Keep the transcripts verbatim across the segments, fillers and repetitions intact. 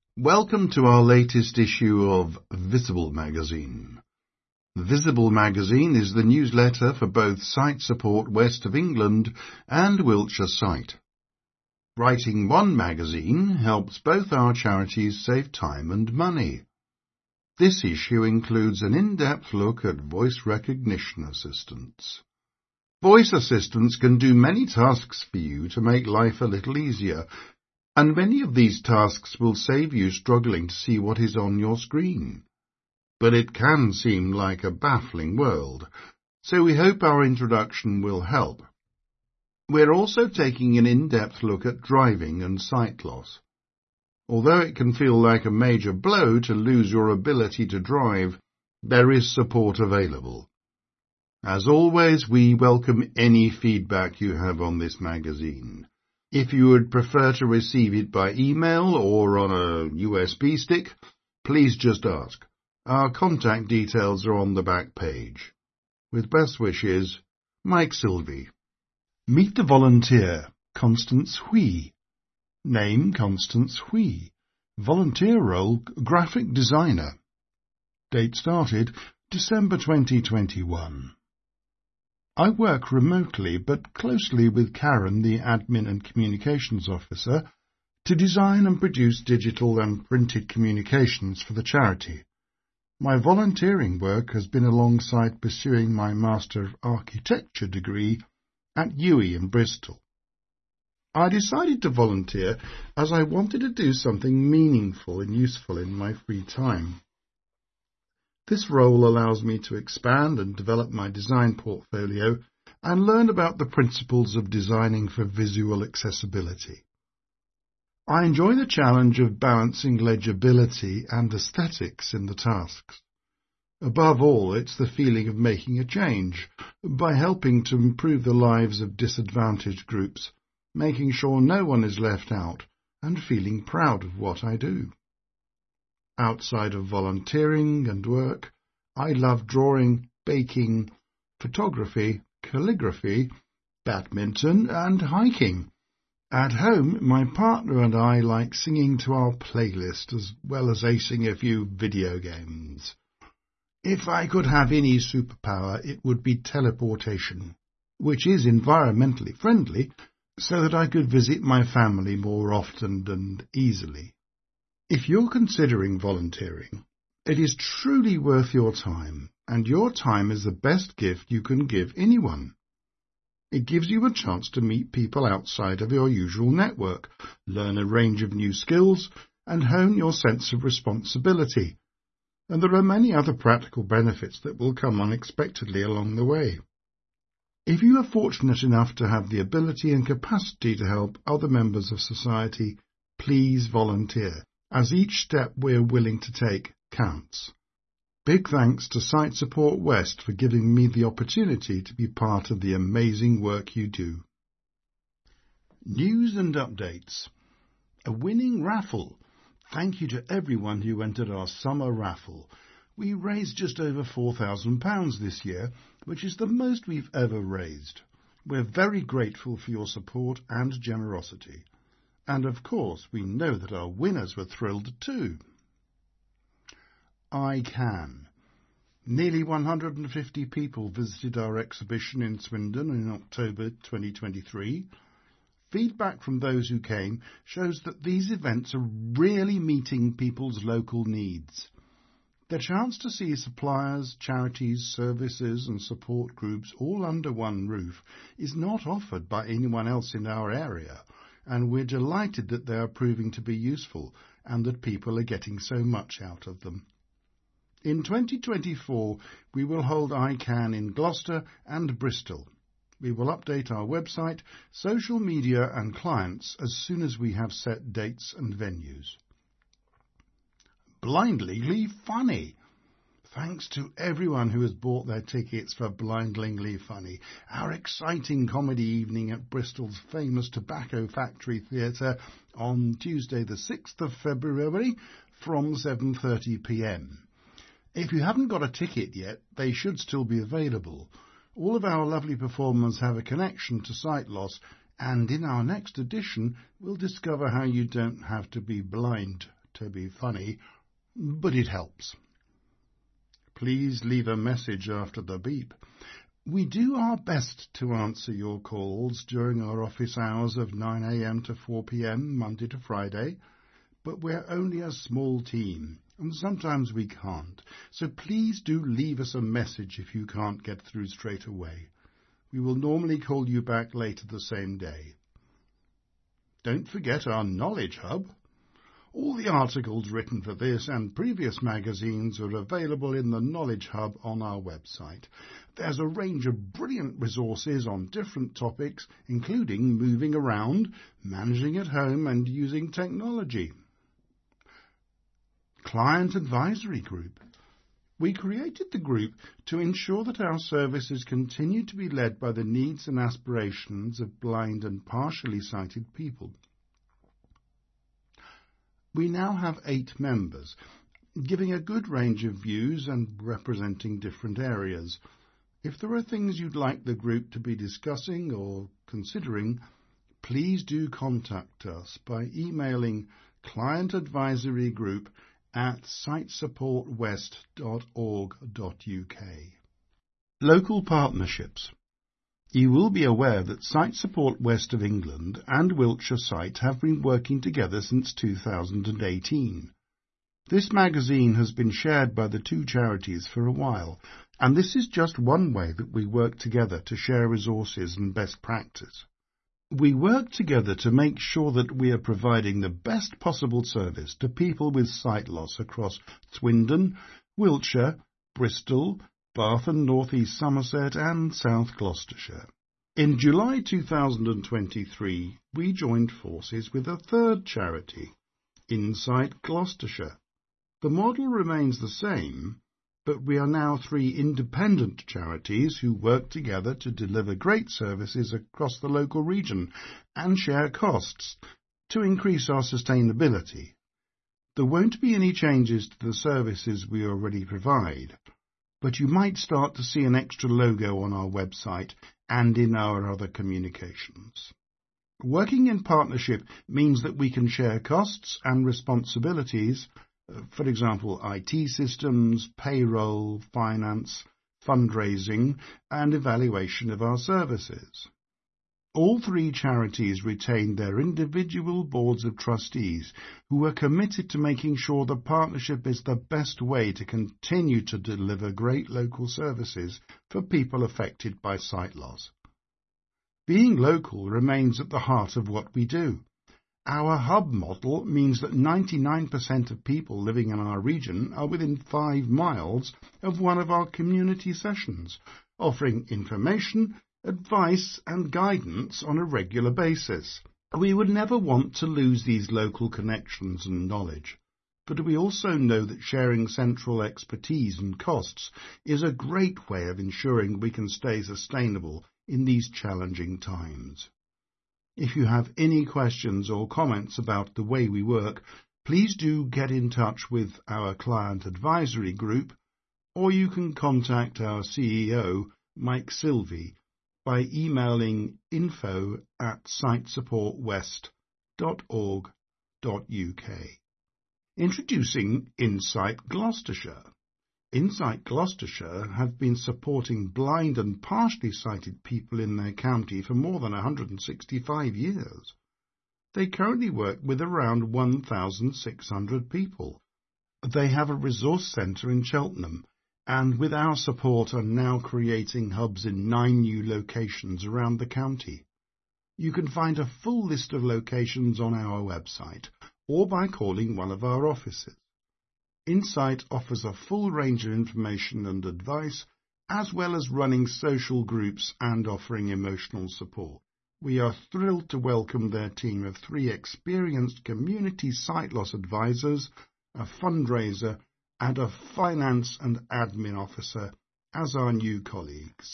Welcome to our latest issue of Visible Magazine. Visible Magazine is the newsletter for both Site Support West of England and Wiltshire Site. Writing one magazine helps both our charities save time and money. This issue includes an in-depth look at voice recognition assistants. Voice assistants can do many tasks for you to make life a little easier, and many of these tasks will save you struggling to see what is on your screen. But it can seem like a baffling world, so we hope our introduction will help. We're also taking an in-depth look at driving and sight loss. Although it can feel like a major blow to lose your ability to drive, there is support available. As always, we welcome any feedback you have on this magazine. If you would prefer to receive it by email or on a U S B stick, please just ask. Our contact details are on the back page. With best wishes, Mike Sylvie. Meet the volunteer, Constance Hui. Name, Constance Hui. Volunteer role, graphic designer. Date started, December twenty twenty-one. I work remotely but closely with Karen, the Admin and Communications Officer, to design and produce digital and printed communications for the charity. My volunteering work has been alongside pursuing my Master of Architecture degree at U E in Bristol. I decided to volunteer as I wanted to do something meaningful and useful in my free time. This role allows me to expand and develop my design portfolio and learn about the principles of designing for visual accessibility. I enjoy the challenge of balancing legibility and aesthetics in the tasks. Above all, it's the feeling of making a change by helping to improve the lives of disadvantaged groups, making sure no one is left out, and feeling proud of what I do. Outside of volunteering and work, I love drawing, baking, photography, calligraphy, badminton and hiking. At home, my partner and I like singing to our playlist as well as acing a few video games. If I could have any superpower, it would be teleportation, which is environmentally friendly, so that I could visit my family more often and easily. If you're considering volunteering, it is truly worth your time, and your time is the best gift you can give anyone. It gives you a chance to meet people outside of your usual network, learn a range of new skills, and hone your sense of responsibility. And there are many other practical benefits that will come unexpectedly along the way. If you are fortunate enough to have the ability and capacity to help other members of society, please volunteer, as each step we're willing to take counts. Big thanks to Site Support West for giving me the opportunity to be part of the amazing work you do. News and updates. A winning raffle. Thank you to everyone who entered our summer raffle. We raised just over four thousand pounds this year, which is the most we've ever raised. We're very grateful for your support and generosity. And of course, we know that our winners were thrilled too. I Can. Nearly one hundred fifty people visited our exhibition in Swindon in October twenty twenty-three. Feedback from those who came shows that these events are really meeting people's local needs. The chance to see suppliers, charities, services and support groups all under one roof is not offered by anyone else in our area, and we're delighted that they are proving to be useful and that people are getting so much out of them. In twenty twenty-four, we will hold I Can in Gloucester and Bristol. We will update our website, social media and clients as soon as we have set dates and venues. Blindingly Funny. Thanks to everyone who has bought their tickets for Blindingly Funny, our exciting comedy evening at Bristol's famous Tobacco Factory Theatre on Tuesday the sixth of February from seven thirty p m. If you haven't got a ticket yet, they should still be available. All of our lovely performers have a connection to sight loss, and in our next edition we'll discover how you don't have to be blind to to be funny, but it helps. Please leave a message after the beep. We do our best to answer your calls during our office hours of nine a m to four p m Monday to Friday, but we're only a small team, and sometimes we can't, so please do leave us a message if you can't get through straight away. We will normally call you back later the same day. Don't forget our Knowledge Hub. All the articles written for this and previous magazines are available in the Knowledge Hub on our website. There's a range of brilliant resources on different topics, including moving around, managing at home and using technology. Client Advisory Group. We created the group to ensure that our services continue to be led by the needs and aspirations of blind and partially sighted people. We now have eight members, giving a good range of views and representing different areas. If there are things you'd like the group to be discussing or considering, please do contact us by emailing clientadvisorygroup at sight support west dot org dot U K. Local partnerships. You will be aware that Sight Support West of England and Wiltshire Sight have been working together since two thousand eighteen. This magazine has been shared by the two charities for a while, and this is just one way that we work together to share resources and best practice. We work together to make sure that we are providing the best possible service to people with sight loss across Swindon, Wiltshire, Bristol, Bath and North East Somerset and South Gloucestershire. In July two thousand twenty-three, we joined forces with a third charity, Insight Gloucestershire. The model remains the same, but we are now three independent charities who work together to deliver great services across the local region and share costs to increase our sustainability. There won't be any changes to the services we already provide, but you might start to see an extra logo on our website and in our other communications. Working in partnership means that we can share costs and responsibilities, for example, I T systems, payroll, finance, fundraising, and evaluation of our services. All three charities retain their individual boards of trustees who are committed to making sure the partnership is the best way to continue to deliver great local services for people affected by sight loss. Being local remains at the heart of what we do. Our hub model means that ninety-nine percent of people living in our region are within five miles of one of our community sessions, offering information, advice and guidance on a regular basis. We would never want to lose these local connections and knowledge, but we also know that sharing central expertise and costs is a great way of ensuring we can stay sustainable in these challenging times. If you have any questions or comments about the way we work, please do get in touch with our Client Advisory Group, or you can contact our C E O, Mike Silvey, by emailing info at sight support west dot org dot U K. Introducing Insight Gloucestershire. Insight Gloucestershire have been supporting blind and partially sighted people in their county for more than one hundred sixty-five years. They currently work with around one thousand six hundred people. They have a resource centre in Cheltenham, and with our support are now creating hubs in nine new locations around the county. You can find a full list of locations on our website, or by calling one of our offices. Insight offers a full range of information and advice, as well as running social groups and offering emotional support. We are thrilled to welcome their team of three experienced community sight loss advisors, a fundraiser, and a finance and admin officer as our new colleagues.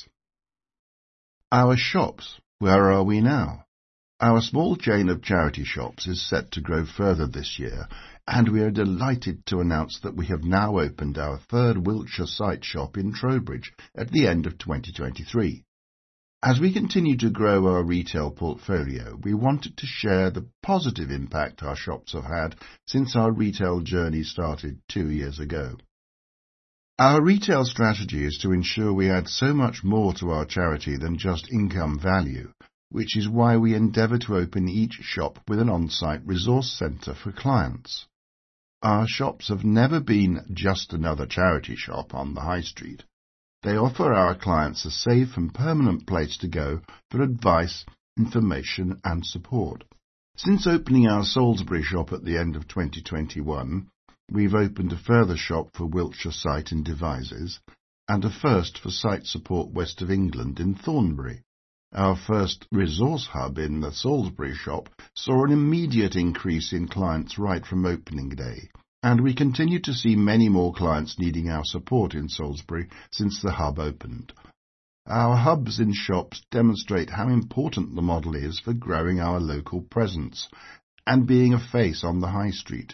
Our shops. Where are we now? Our small chain of charity shops is set to grow further this year, and we are delighted to announce that we have now opened our third Wiltshire Sight shop in Trowbridge at the end of twenty twenty-three. As we continue to grow our retail portfolio, we wanted to share the positive impact our shops have had since our retail journey started two years ago. Our retail strategy is to ensure we add so much more to our charity than just income value, which is why we endeavour to open each shop with an on-site resource centre for clients. Our shops have never been just another charity shop on the high street. They offer our clients a safe and permanent place to go for advice, information and support. Since opening our Salisbury shop at the end of twenty twenty-one, we've opened a further shop for Wiltshire Sight and Devices and a first for Sight Support West of England in Thornbury. Our first resource hub in the Salisbury shop saw an immediate increase in clients right from opening day, and we continue to see many more clients needing our support in Salisbury since the hub opened. Our hubs in shops demonstrate how important the model is for growing our local presence and being a face on the high street.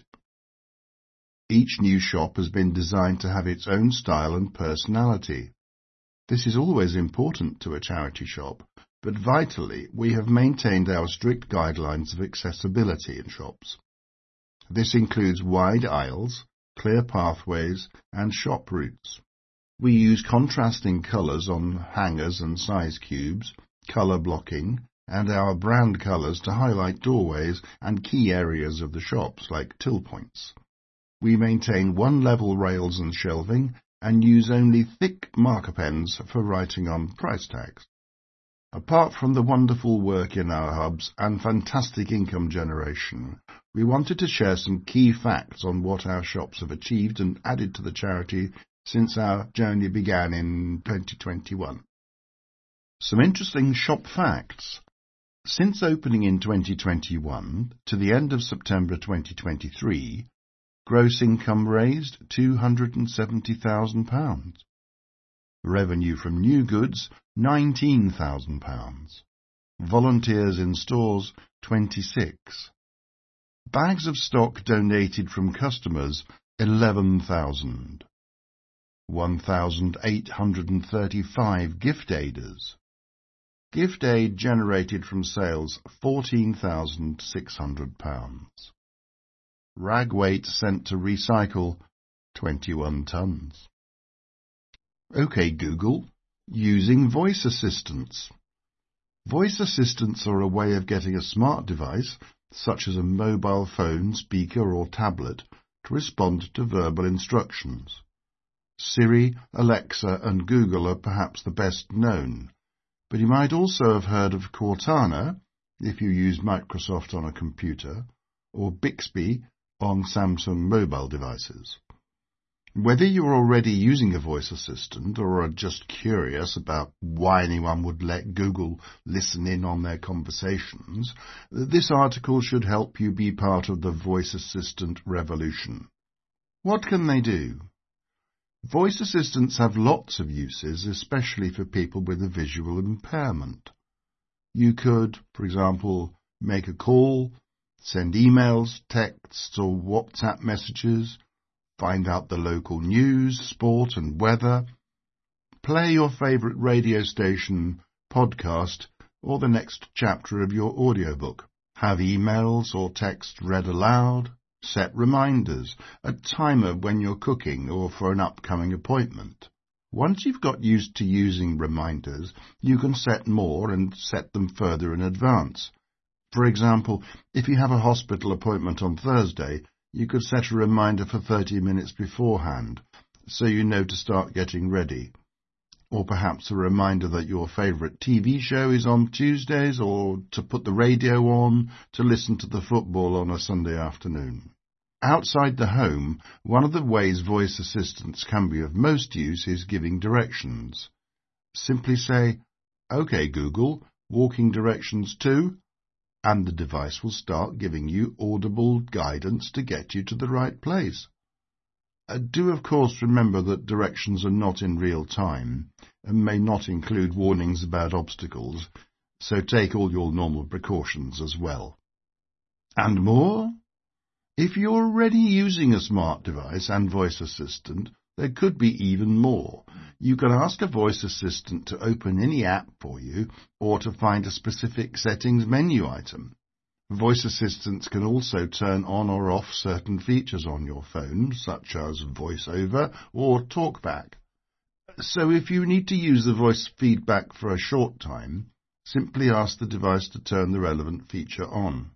Each new shop has been designed to have its own style and personality. This is always important to a charity shop, but vitally we have maintained our strict guidelines of accessibility in shops. This includes wide aisles, clear pathways and shop routes. We use contrasting colours on hangers and size cubes, colour blocking, and our brand colours to highlight doorways and key areas of the shops like till points. We maintain one-level rails and shelving and use only thick marker pens for writing on price tags. Apart from the wonderful work in our hubs and fantastic income generation, we wanted to share some key facts on what our shops have achieved and added to the charity since our journey began in twenty twenty-one. Some interesting shop facts. Since opening in twenty twenty-one to the end of September twenty twenty-three, gross income raised two hundred seventy thousand pounds. Revenue from new goods, nineteen thousand pounds. Volunteers in stores, twenty-six. Bags of stock donated from customers, eleven thousand. one thousand eight hundred thirty-five gift aiders. Gift aid generated from sales, fourteen thousand six hundred pounds. Rag weight sent to recycle, twenty-one tons. OK Google, using voice assistants. Voice assistants are a way of getting a smart device, such as a mobile phone, speaker or tablet, to respond to verbal instructions. Siri, Alexa and Google are perhaps the best known, but you might also have heard of Cortana, if you use Microsoft on a computer, or Bixby on Samsung mobile devices. Whether you're already using a voice assistant or are just curious about why anyone would let Google listen in on their conversations, this article should help you be part of the voice assistant revolution. What can they do? Voice assistants have lots of uses, especially for people with a visual impairment. You could, for example, make a call, send emails, texts or WhatsApp messages, find out the local news, sport and weather, play your favourite radio station, podcast, or the next chapter of your audiobook, have emails or text read aloud, set reminders, a timer when you're cooking or for an upcoming appointment. Once you've got used to using reminders, you can set more and set them further in advance. For example, if you have a hospital appointment on Thursday, you could set a reminder for thirty minutes beforehand, so you know to start getting ready. Or perhaps a reminder that your favourite T V show is on Tuesdays, or to put the radio on to listen to the football on a Sunday afternoon. Outside the home, one of the ways voice assistants can be of most use is giving directions. Simply say, OK Google, walking directions to, and the device will start giving you audible guidance to get you to the right place. Uh, do of course remember that directions are not in real time and may not include warnings about obstacles, so take all your normal precautions as well. And more? If you're already using a smart device and voice assistant, there could be even more. You can ask a voice assistant to open any app for you or to find a specific settings menu item. Voice assistants can also turn on or off certain features on your phone, such as VoiceOver or TalkBack. So if you need to use the voice feedback for a short time, simply ask the device to turn the relevant feature on.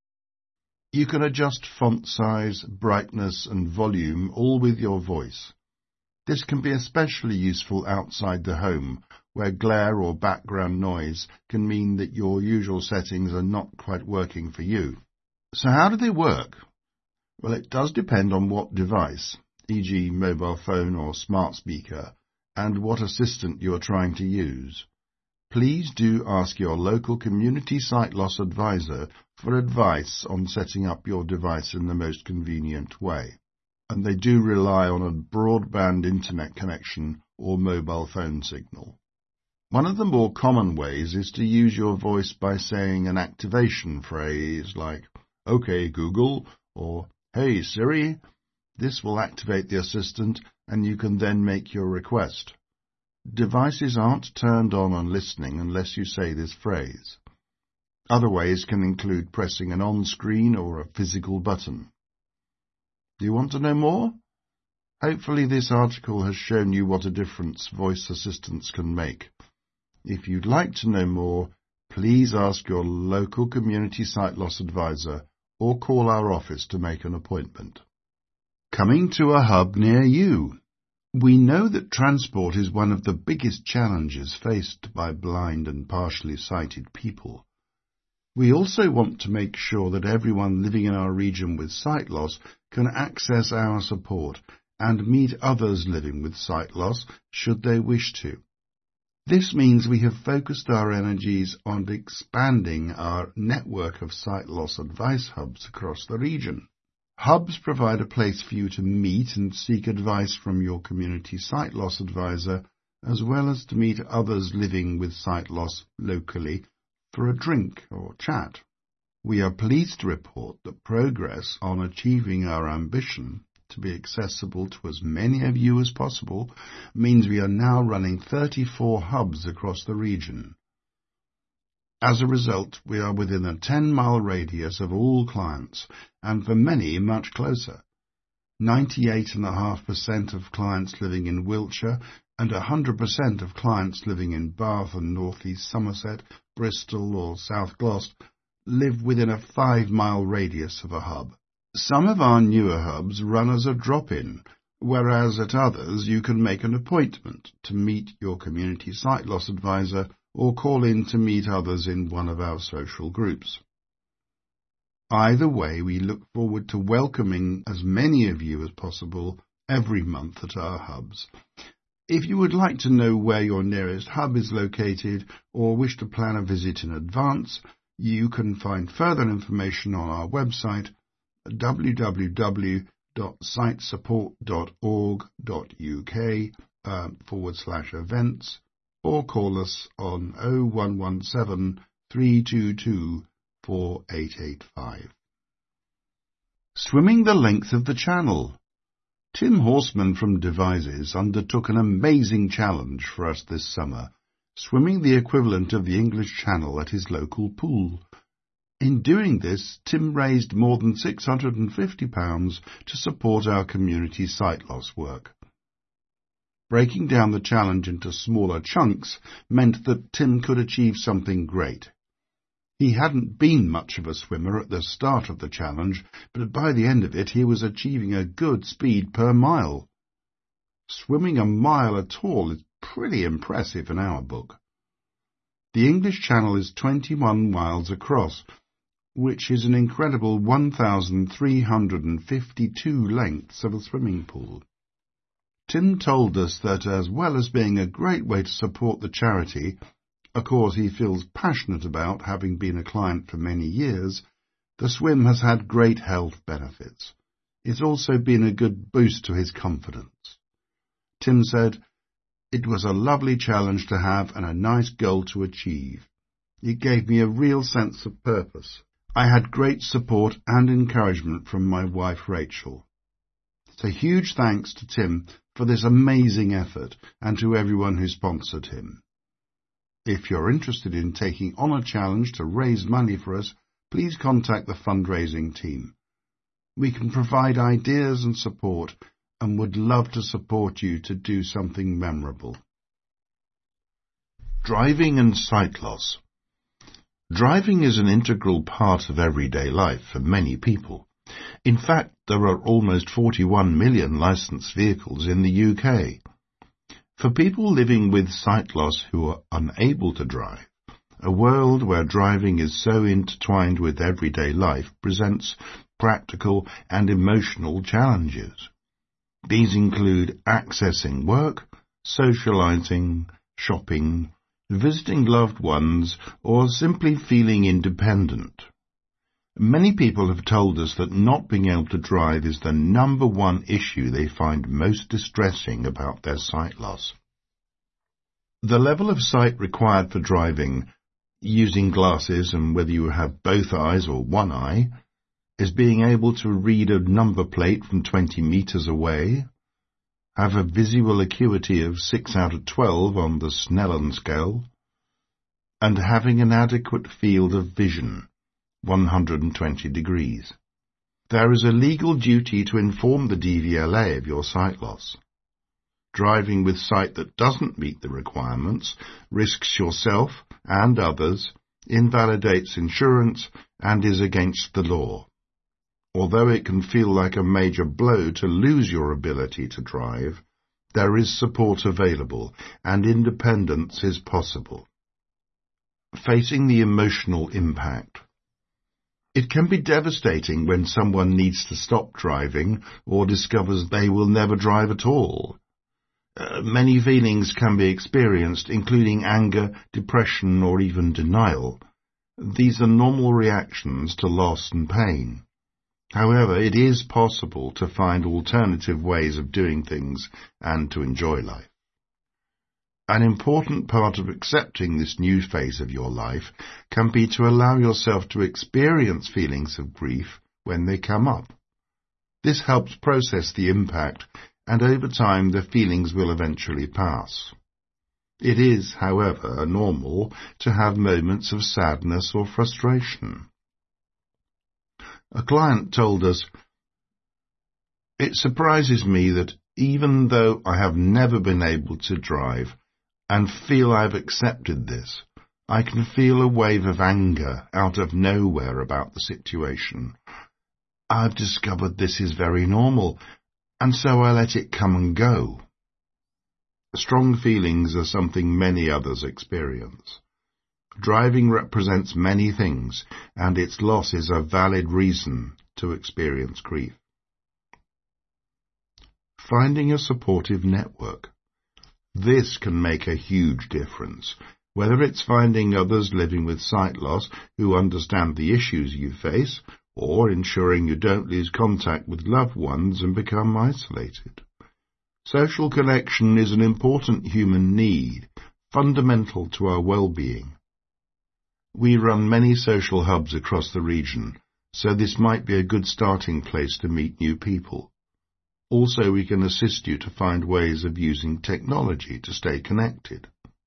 You can adjust font size, brightness and volume all with your voice. This can be especially useful outside the home, where glare or background noise can mean that your usual settings are not quite working for you. So how do they work? Well, it does depend on what device, for example mobile phone or smart speaker, and what assistant you are trying to use. Please do ask your local community sight loss advisor for advice on setting up your device in the most convenient way. And they do rely on a broadband internet connection or mobile phone signal. One of the more common ways is to use your voice by saying an activation phrase like, "Okay, Google," or "Hey, Siri." This will activate the assistant and you can then make your request. Devices aren't turned on and listening unless you say this phrase. Other ways can include pressing an on-screen or a physical button. Do you want to know more? Hopefully this article has shown you what a difference voice assistants can make. If you'd like to know more, please ask your local community sight loss advisor or call our office to make an appointment. Coming to a hub near you. We know that transport is one of the biggest challenges faced by blind and partially sighted people. We also want to make sure that everyone living in our region with sight loss can access our support and meet others living with sight loss should they wish to. This means we have focused our energies on expanding our network of sight loss advice hubs across the region. Hubs provide a place for you to meet and seek advice from your community sight loss advisor, as well as to meet others living with sight loss locally for a drink or chat. We are pleased to report that progress on achieving our ambition to be accessible to as many of you as possible means we are now running thirty-four hubs across the region. As a result, we are within a ten-mile radius of all clients, and for many much closer. ninety-eight point five percent of clients living in Wiltshire and one hundred percent of clients living in Bath and North East Somerset, Bristol or South Gloucester live within a five-mile radius of a hub. Some of our newer hubs run as a drop-in, whereas at others you can make an appointment to meet your community sight loss advisor or call in to meet others in one of our social groups. Either way, we look forward to welcoming as many of you as possible every month at our hubs. If you would like to know where your nearest hub is located or wish to plan a visit in advance, you can find further information on our website w w w dot sight support dot org dot u k uh, forward slash events or call us on oh one one seven, three two two, four eight eight five. Swimming the length of the Channel. Tim Horseman from Devices undertook an amazing challenge for us this summer, swimming the equivalent of the English Channel at his local pool. In doing this, Tim raised more than six hundred and fifty pounds to support our community sight loss work. Breaking down the challenge into smaller chunks meant that Tim could achieve something great. He hadn't been much of a swimmer at the start of the challenge, but by the end of it he was achieving a good speed per mile. Swimming a mile at all is pretty impressive in our book. The English Channel is twenty-one miles across, which is an incredible one thousand three hundred fifty-two lengths of a swimming pool. Tim told us that as well as being a great way to support the charity, a cause he feels passionate about, having been a client for many years, the swim has had great health benefits. It's also been a good boost to his confidence. Tim said, "It was a lovely challenge to have and a nice goal to achieve. It gave me a real sense of purpose. I had great support and encouragement from my wife Rachel." So huge thanks to Tim for this amazing effort and to everyone who sponsored him. If you're interested in taking on a challenge to raise money for us, please contact the fundraising team. We can provide ideas and support and would love to support you to do something memorable. Driving and sight loss. Driving is an integral part of everyday life for many people. In fact, there are almost forty-one million licensed vehicles in the U K. For people living with sight loss who are unable to drive, a world where driving is so intertwined with everyday life presents practical and emotional challenges. These include accessing work, socializing, shopping, visiting loved ones, or simply feeling independent. Many people have told us that not being able to drive is the number one issue they find most distressing about their sight loss. The level of sight required for driving, using glasses and whether you have both eyes or one eye, is being able to read a number plate from twenty metres away, have a visual acuity of six out of twelve on the Snellen scale, and having an adequate field of vision, one hundred twenty degrees. There is a legal duty to inform the D V L A of your sight loss. Driving with sight that doesn't meet the requirements risks yourself and others, invalidates insurance, and is against the law. Although it can feel like a major blow to lose your ability to drive, there is support available, and independence is possible. Facing the emotional impact. It can be devastating when someone needs to stop driving or discovers they will never drive at all. Uh, many feelings can be experienced, including anger, depression, or even denial. These are normal reactions to loss and pain. However, it is possible to find alternative ways of doing things and to enjoy life. An important part of accepting this new phase of your life can be to allow yourself to experience feelings of grief when they come up. This helps process the impact, and over time the feelings will eventually pass. It is, however, normal to have moments of sadness or frustration. A client told us, "It surprises me that even though I have never been able to drive and feel I've accepted this, I can feel a wave of anger out of nowhere about the situation. I've discovered this is very normal, and so I let it come and go." Strong feelings are something many others experience. Driving represents many things, and its loss is a valid reason to experience grief. Finding a supportive network. This can make a huge difference, whether it's finding others living with sight loss who understand the issues you face, or ensuring you don't lose contact with loved ones and become isolated. Social connection is an important human need, fundamental to our well-being. We run many social hubs across the region, so this might be a good starting place to meet new people. Also, we can assist you to find ways of using technology to stay connected.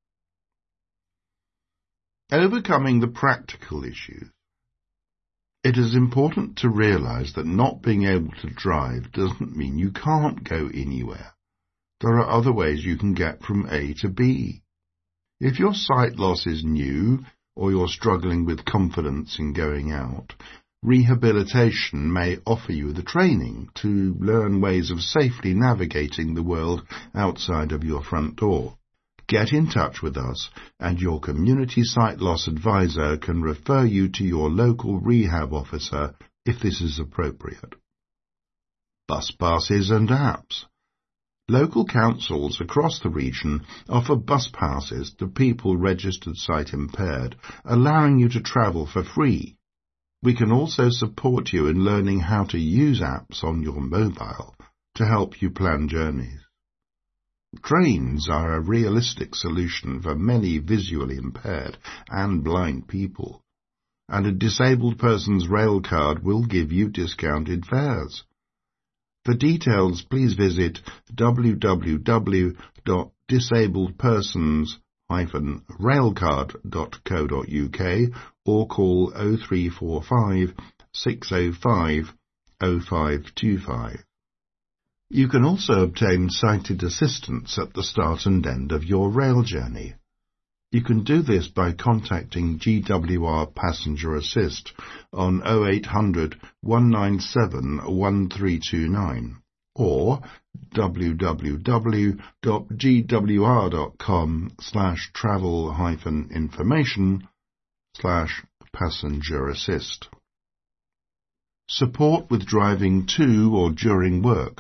Overcoming the practical issues. It is important to realize that not being able to drive doesn't mean you can't go anywhere. There are other ways you can get from A to B. If your sight loss is new, or you're struggling with confidence in going out, rehabilitation may offer you the training to learn ways of safely navigating the world outside of your front door. Get in touch with us, and your community sight loss advisor can refer you to your local rehab officer if this is appropriate. Bus passes and apps. Local councils across the region offer bus passes to people registered sight impaired, allowing you to travel for free. We can also support you in learning how to use apps on your mobile to help you plan journeys. Trains are a realistic solution for many visually impaired and blind people, and a disabled person's rail card will give you discounted fares. For details, please visit w w w dot disabled persons dash railcard dot co dot u k or call oh three four five, six oh five, oh five two five. You can also obtain sighted assistance at the start and end of your rail journey. You can do this by contacting G W R Passenger Assist on oh eight hundred, one nine seven, one three two nine or w w w dot g w r dot com slash travel hyphen information slash passenger assist. Support with driving to or during work.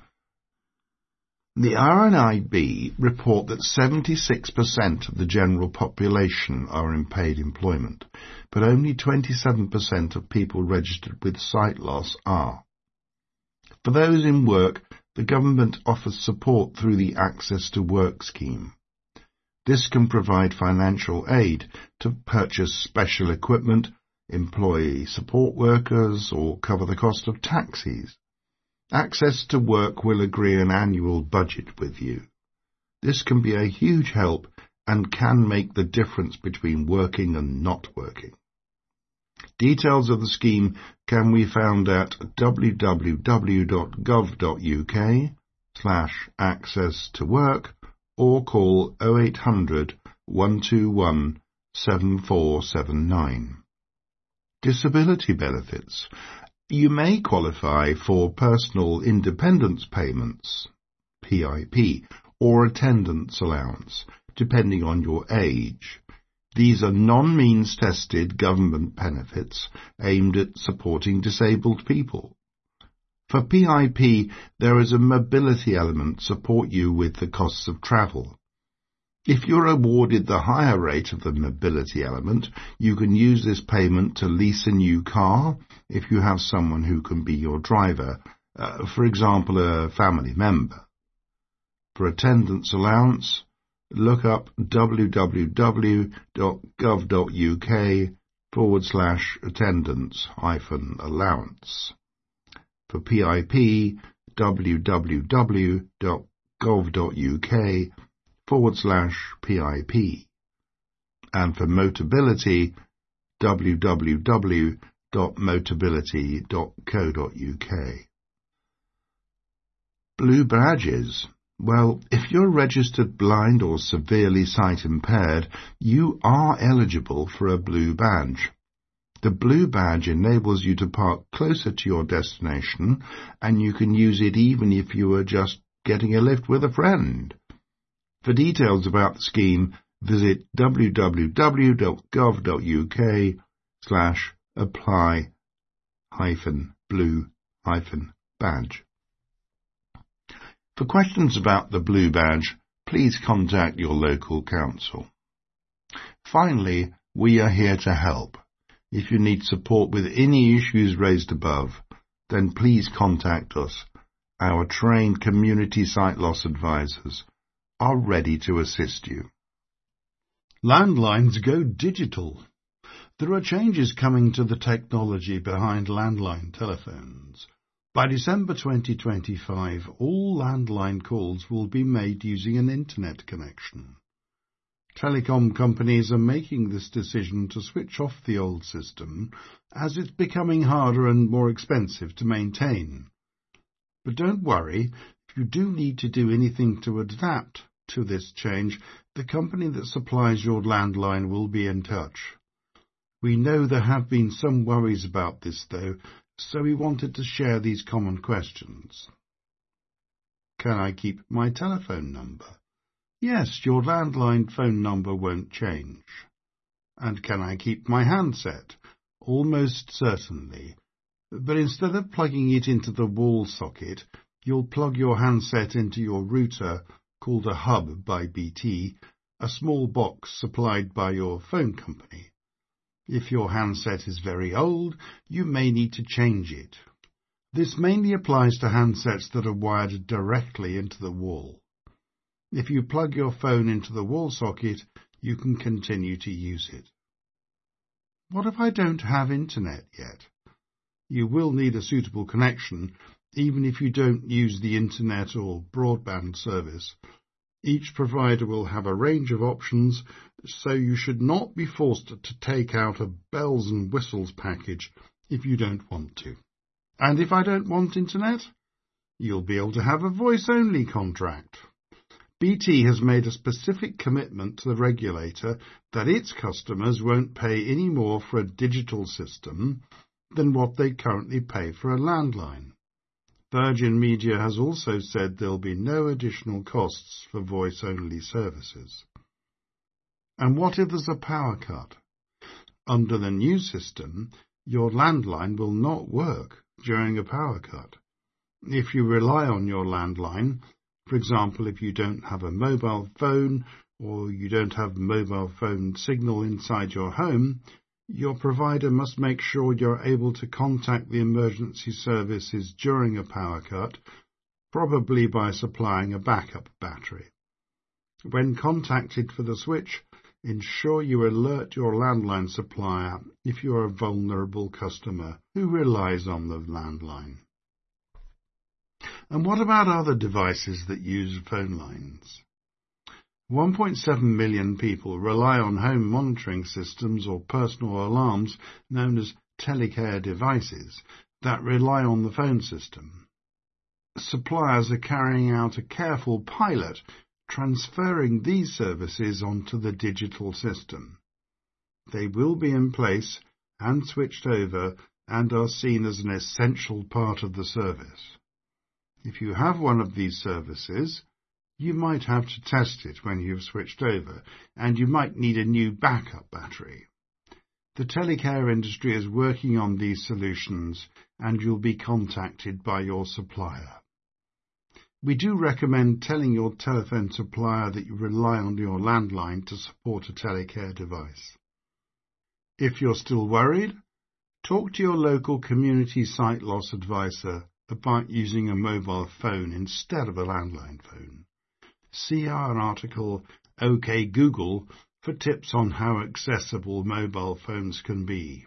The R N I B report that seventy-six percent of the general population are in paid employment, but only twenty-seven percent of people registered with sight loss are. For those in work, the government offers support through the Access to Work scheme. This can provide financial aid to purchase special equipment, employ support workers, or cover the cost of taxis. Access to Work will agree an annual budget with you. This can be a huge help and can make the difference between working and not working. Details of the scheme can be found at w w w dot gov dot u k slash access to work or call oh eight hundred, one two one, seven four seven nine. Disability benefits. You may qualify for personal independence payments, P I P, or attendance allowance, depending on your age. These are non-means tested government benefits aimed at supporting disabled people. For P I P, there is a mobility element to support you with the costs of travel. If you're awarded the higher rate of the mobility element, you can use this payment to lease a new car if you have someone who can be your driver, uh, for example, a family member. For attendance allowance, look up w w w dot gov dot u k forward slash attendance hyphen allowance. For P I P, w w w dot gov dot u k forward slash P I P. And for Motability, w w w dot motability dot co dot u k. Blue badges. Well, if you're registered blind or severely sight impaired, you are eligible for a blue badge. The blue badge enables you to park closer to your destination, and you can use it even if you are just getting a lift with a friend. For details about the scheme, visit w w w dot gov dot u k slash apply hyphen blue hyphen badge. For questions about the blue badge, please contact your local council. Finally, we are here to help. If you need support with any issues raised above, then please contact us. Our trained community sight loss advisors are ready to assist you. Landlines go digital. There are changes coming to the technology behind landline telephones. By December twenty twenty-five, all landline calls will be made using an internet connection. Telecom companies are making this decision to switch off the old system as it's becoming harder and more expensive to maintain. But don't worry, if you do need to do anything to adapt to this change, the company that supplies your landline will be in touch. We know there have been some worries about this, though, so we wanted to share these common questions. Can I keep my telephone number? Yes, your landline phone number won't change. And can I keep my handset? Almost certainly. But instead of plugging it into the wall socket, you'll plug your handset into your router, called a hub by B T, a small box supplied by your phone company. If your handset is very old, you may need to change it. This mainly applies to handsets that are wired directly into the wall. If you plug your phone into the wall socket, you can continue to use it. What if I don't have internet yet? You will need a suitable connection. even if you don't use the internet or broadband service. Each provider will have a range of options, so you should not be forced to take out a bells and whistles package if you don't want to. And if I don't want internet, you'll be able to have a voice-only contract. B T has made a specific commitment to the regulator that its customers won't pay any more for a digital system than what they currently pay for a landline. Virgin Media has also said there'll be no additional costs for voice-only services. And what if there's a power cut? Under the new system, your landline will not work during a power cut. If you rely on your landline, for example, if you don't have a mobile phone or you don't have mobile phone signal inside your home, your provider must make sure you're able to contact the emergency services during a power cut, probably by supplying a backup battery. When contacted for the switch, ensure you alert your landline supplier if you are a vulnerable customer who relies on the landline. And what about other devices that use phone lines? one point seven million people rely on home monitoring systems or personal alarms known as telecare devices that rely on the phone system. Suppliers are carrying out a careful pilot transferring these services onto the digital system. They will be in place and switched over and are seen as an essential part of the service. If you have one of these services, you might have to test it when you've switched over, and you might need a new backup battery. The telecare industry is working on these solutions, and you'll be contacted by your supplier. We do recommend telling your telephone supplier that you rely on your landline to support a telecare device. If you're still worried, talk to your local community site loss advisor about using a mobile phone instead of a landline phone. See our article, OK Google, for tips on how accessible mobile phones can be.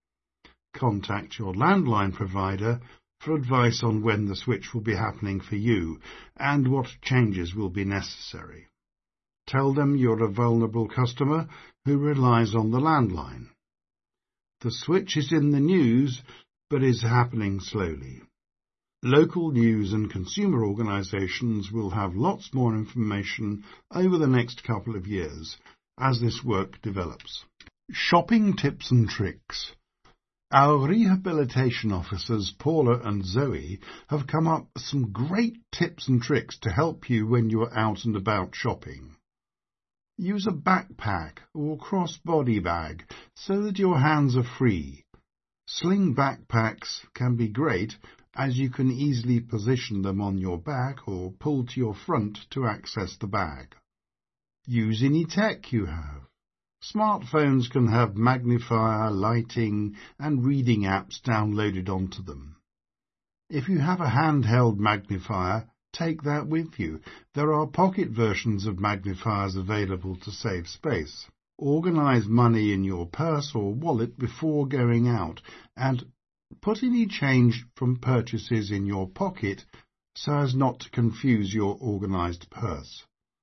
Contact your landline provider for advice on when the switch will be happening for you and what changes will be necessary. Tell them you're a vulnerable customer who relies on the landline. The switch is in the news, but is happening slowly. Local news and consumer organisations will have lots more information over the next couple of years as this work develops. Shopping tips and tricks. Our rehabilitation officers, Paula and Zoe, have come up with some great tips and tricks to help you when you are out and about shopping. Use a backpack or cross-body bag so that your hands are free. Sling backpacks can be great, as you can easily position them on your back or pull to your front to access the bag. Use any tech you have. Smartphones can have magnifier, lighting and reading apps downloaded onto them. If you have a handheld magnifier, take that with you. There are pocket versions of magnifiers available to save space. Organise money in your purse or wallet before going out, and put any change from purchases in your pocket so as not to confuse your organised purse.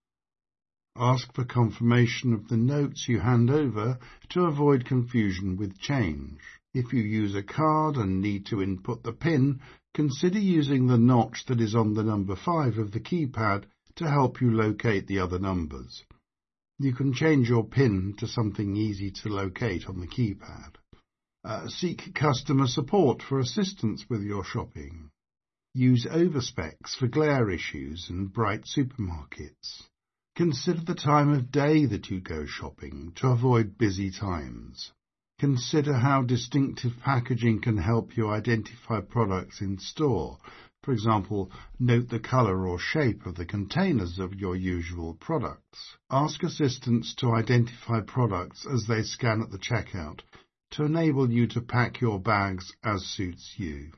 Ask for confirmation of the notes you hand over to avoid confusion with change. If you use a card and need to input the PIN, consider using the notch that is on the number five of the keypad to help you locate the other numbers. You can change your PIN to something easy to locate on the keypad. Uh, seek customer support for assistance with your shopping. Use overspecs for glare issues in bright supermarkets. Consider the time of day that you go shopping to avoid busy times. Consider how distinctive packaging can help you identify products in store. For example, note the colour or shape of the containers of your usual products. Ask assistants to identify products as they scan at the checkout to enable you to pack your bags as suits you.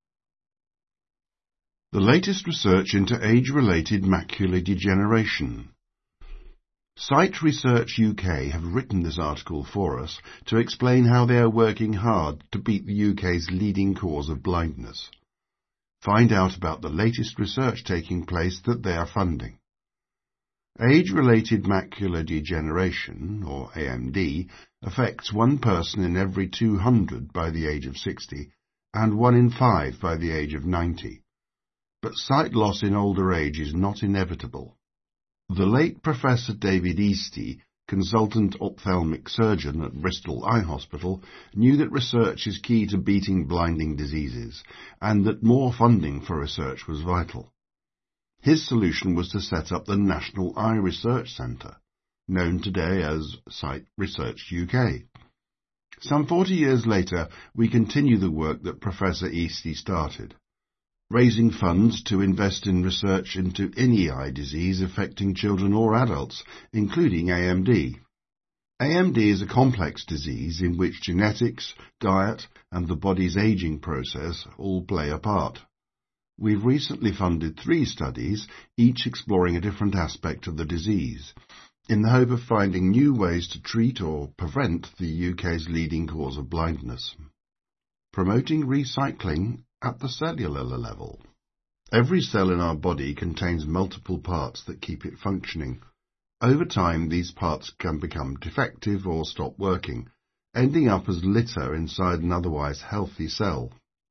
The latest research into age-related macular degeneration. Sight Research U K have written this article for us to explain how they are working hard to beat the U K's leading cause of blindness. Find out about the latest research taking place that they are funding. Age-related macular degeneration, or A M D, affects one person in every two hundred by the age of sixty, and one in five by the age of ninety. But sight loss in older age is not inevitable. The late Professor David Eastie, consultant ophthalmic surgeon at Bristol Eye Hospital, knew that research is key to beating blinding diseases, and that more funding for research was vital. His solution was to set up the National Eye Research Centre, known today as Sight Research U K. Some forty years later, we continue the work that Professor Eastie started, raising funds to invest in research into any eye disease affecting children or adults, including A M D. A M D is a complex disease in which genetics, diet, and the body's aging process all play a part. We've recently funded three studies, each exploring a different aspect of the disease, in the hope of finding new ways to treat or prevent the U K's leading cause of blindness. Promoting recycling at the cellular level. Every cell in our body contains multiple parts that keep it functioning. Over time, these parts can become defective or stop working, ending up as litter inside an otherwise healthy cell.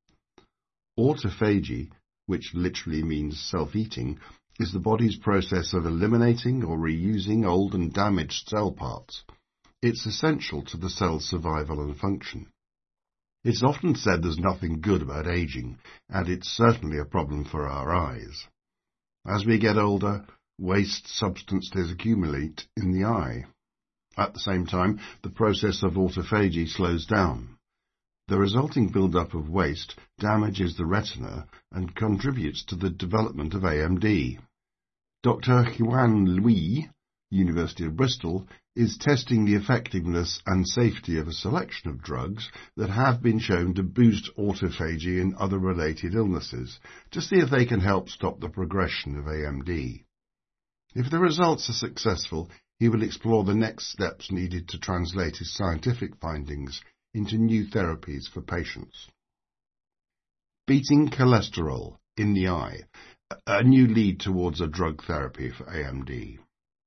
Autophagy, which literally means self-eating, is the body's process of eliminating or reusing old and damaged cell parts. It's essential to the cell's survival and function. It's often said there's nothing good about aging, and it's certainly a problem for our eyes. As we get older, waste substances accumulate in the eye. At the same time, the process of autophagy slows down. The resulting build-up of waste damages the retina and contributes to the development of A M D. Doctor Huan Lui, University of Bristol, is testing the effectiveness and safety of a selection of drugs that have been shown to boost autophagy in other related illnesses, to see if they can help stop the progression of A M D. If the results are successful, he will explore the next steps needed to translate his scientific findings into new therapies for patients. Beating cholesterol in the eye, a new lead towards a drug therapy for A M D.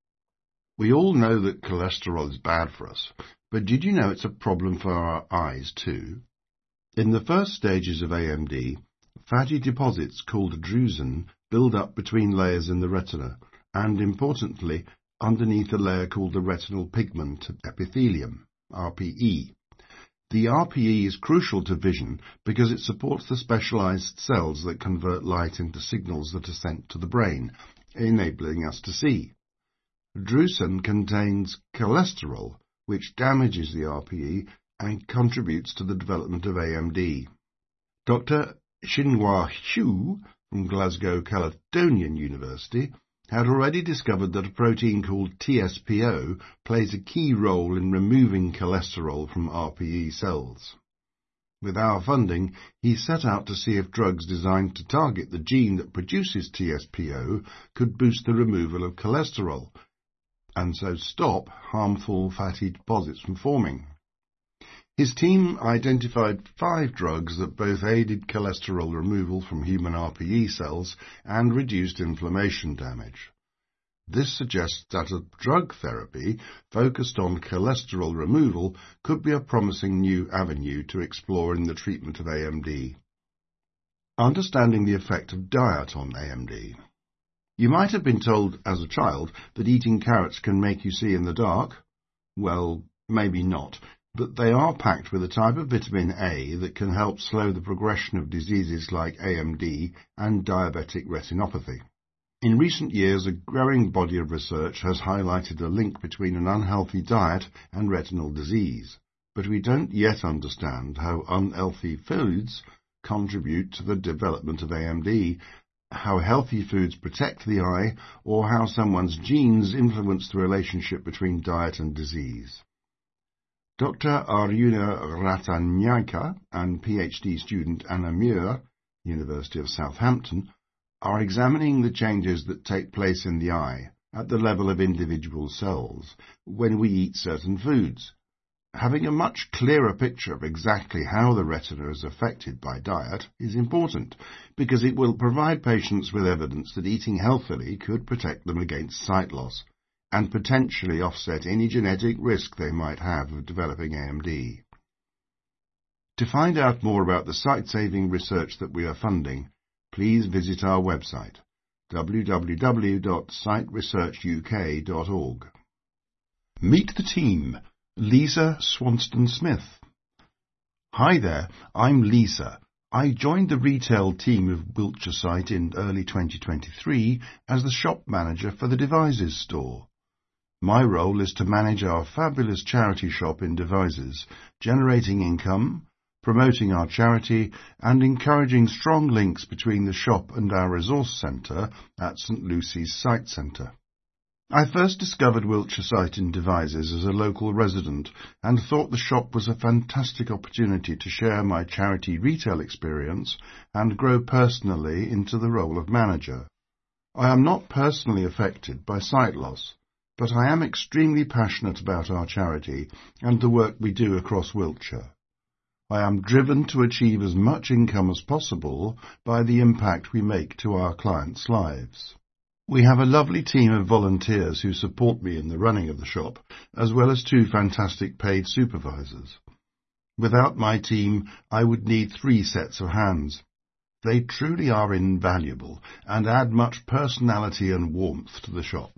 We all know that cholesterol is bad for us, but did you know it's a problem for our eyes too? In the first stages of A M D, fatty deposits called drusen build up between layers in the retina, and importantly, underneath a layer called the retinal pigment epithelium, R P E. The R P E is crucial to vision because it supports the specialized cells that convert light into signals that are sent to the brain, enabling us to see. Drusen contains cholesterol, which damages the R P E and contributes to the development of A M D. Doctor Xinhua Xu from Glasgow Caledonian University had already discovered that a protein called T S P O plays a key role in removing cholesterol from R P E cells. With our funding, he set out to see if drugs designed to target the gene that produces T S P O could boost the removal of cholesterol, and so stop harmful fatty deposits from forming. His team identified five drugs that both aided cholesterol removal from human R P E cells and reduced inflammation damage. This suggests that a drug therapy focused on cholesterol removal could be a promising new avenue to explore in the treatment of A M D. Understanding the effect of diet on A M D. You might have been told as a child that eating carrots can make you see in the dark. Well, maybe not, but they are packed with a type of vitamin A that can help slow the progression of diseases like A M D and diabetic retinopathy. In recent years, a growing body of research has highlighted a link between an unhealthy diet and retinal disease, but we don't yet understand how unhealthy foods contribute to the development of A M D, how healthy foods protect the eye, or how someone's genes influence the relationship between diet and disease. Doctor Arjuna Ratanaika and PhD student Anna Muir, University of Southampton, are examining the changes that take place in the eye at the level of individual cells when we eat certain foods. Having a much clearer picture of exactly how the retina is affected by diet is important, because it will provide patients with evidence that eating healthily could protect them against sight loss and potentially offset any genetic risk they might have of developing A M D. To find out more about the sight-saving research that we are funding, please visit our website, w w w dot sight research u k dot org. Meet the team. Lisa Swanston-Smith. Hi there, I'm Lisa. I joined the retail team of Wiltshire Sight in early twenty twenty-three as the shop manager for the Devizes store. My role is to manage our fabulous charity shop in Devizes, generating income, promoting our charity, and encouraging strong links between the shop and our resource centre at St Lucy's Sight Centre. I first discovered Wiltshire Sight in Devizes as a local resident and thought the shop was a fantastic opportunity to share my charity retail experience and grow personally into the role of manager. I am not personally affected by sight loss, but I am extremely passionate about our charity and the work we do across Wiltshire. I am driven to achieve as much income as possible by the impact we make to our clients' lives. We have a lovely team of volunteers who support me in the running of the shop, as well as two fantastic paid supervisors. Without my team, I would need three sets of hands. They truly are invaluable and add much personality and warmth to the shop.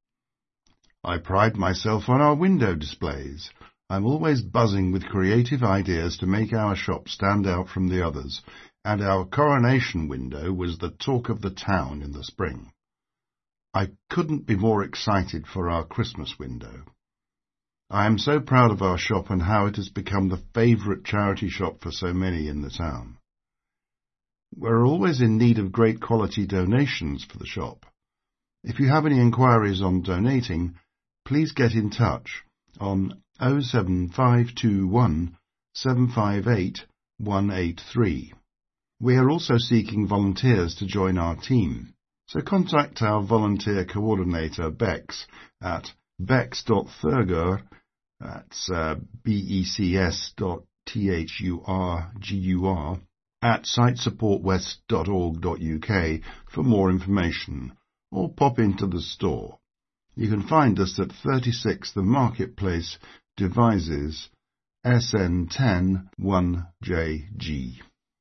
I pride myself on our window displays. I'm always buzzing with creative ideas to make our shop stand out from the others, and our coronation window was the talk of the town in the spring. I couldn't be more excited for our Christmas window. I am so proud of our shop and how it has become the favourite charity shop for so many in the town. We're always in need of great quality donations for the shop. If you have any inquiries on donating, please get in touch on oh seven five two one seven five eight one eight three. We are also seeking volunteers to join our team. So contact our volunteer coordinator, Bex, at bex dot thurgur, that's uh, B E C S dot T H U R G U R, at sight support west dot org dot U K for more information, or pop into the store. You can find us at thirty-six The Marketplace, Devizes, S N ten one J G.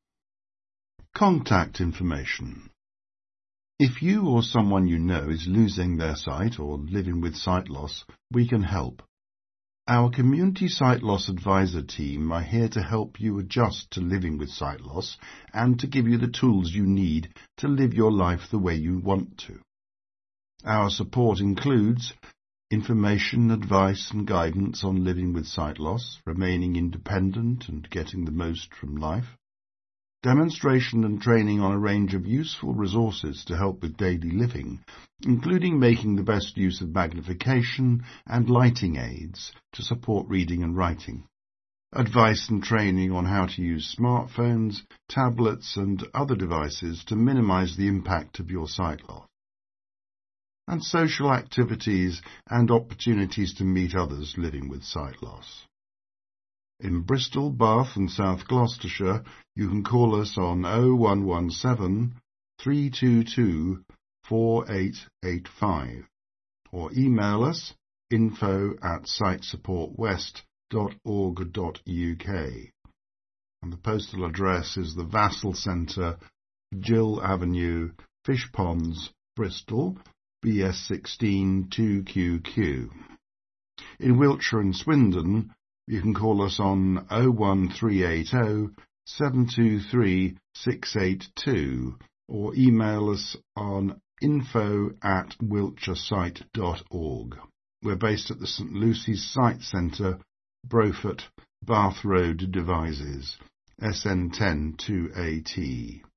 Contact information. If you or someone you know is losing their sight or living with sight loss, we can help. Our Community Sight Loss Advisor team are here to help you adjust to living with sight loss and to give you the tools you need to live your life the way you want to. Our support includes information, advice and guidance on living with sight loss, remaining independent and getting the most from life, demonstration and training on a range of useful resources to help with daily living, including making the best use of magnification and lighting aids to support reading and writing, advice and training on how to use smartphones, tablets and other devices to minimize the impact of your sight loss, and social activities and opportunities to meet others living with sight loss. In Bristol, Bath and South Gloucestershire, you can call us on oh one one seven, three two two, four eight eight five or email us info at sight support west dot org dot U K. And the postal address is the Vassal Centre, Gill Avenue, Fish Ponds, Bristol, B S sixteen two Q Q. In Wiltshire and Swindon, you can call us on oh one three eight oh, seven two three, six eight two or email us on info at wiltshiresight dot org. We're based at the St Lucy's Sight Centre, Beaufort, Bath Road, Devizes, S N ten two A T.